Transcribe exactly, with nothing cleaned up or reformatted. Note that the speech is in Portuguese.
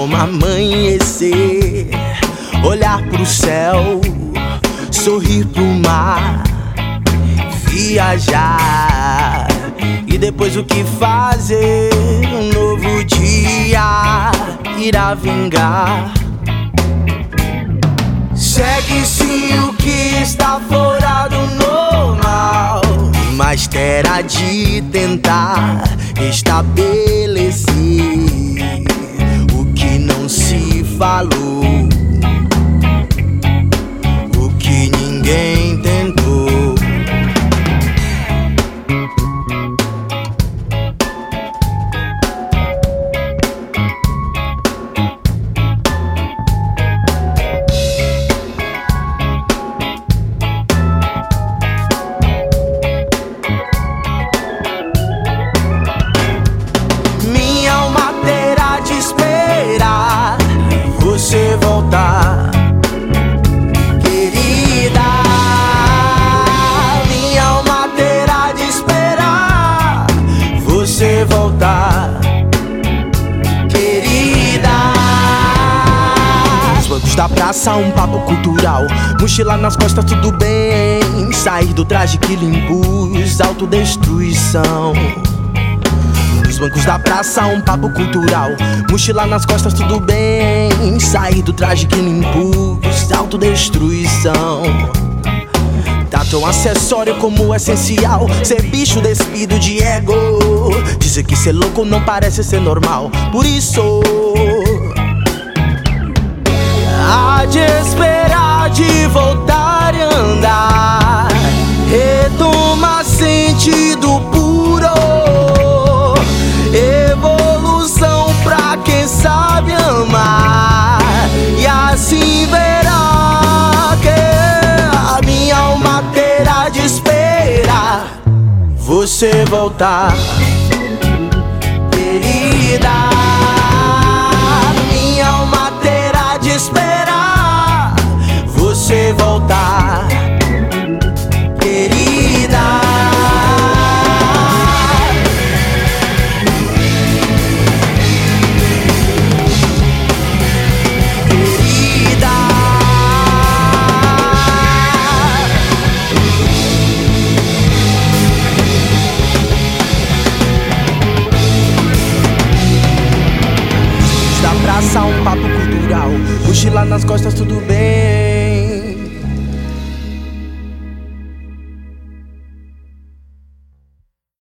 como amanhecer, olhar pro céu, sorrir pro mar, viajar e depois o que fazer? Um novo dia irá vingar. Segue sim o que está fora do normal, mas terá de tentar estabelecer o que não se falou, o que ninguém tentou. Você voltar, querida, minha alma terá de esperar. Você voltar, querida. Nos bancos da praça, um papo cultural, mochila nas costas, tudo bem. Sair do traje que lhe impus, autodestruição. Nos bancos da praça, um papo cultural, mochila nas costas, tudo bem. Sair do traje que me impus, autodestruição. Tá tão acessório como essencial, ser bicho despido de ego. Dizer que ser louco não parece ser normal, por isso há de esperar de voltar e andar, retoma sentido puro. Evolução pra quem sabe amar, e assim verá que a minha alma terá de esperar. Você voltar, querida, minha alma terá de esperar. Você voltar, querida. Um papo cultural, mochila nas costas, tudo bem.